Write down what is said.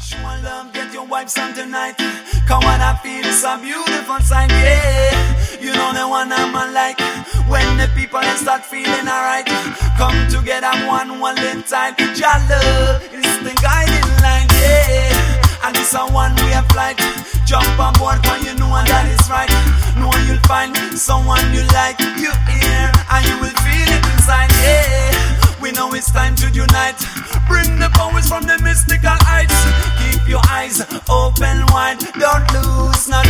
Show love, get your vibes on tonight. Come on, I feel it's a beautiful sign, yeah. You know the one I'm like. When the people they start feeling alright, come together one little time. Your love is the guiding line, yeah. And it's a one-way flight. Jump on board, cause you know that is right. Know you'll find someone you like. You hear, and you will feel it inside, yeah. We know it's time to unite. Bring the powers from the mystical heights. Keep your eyes open wide. Don't lose no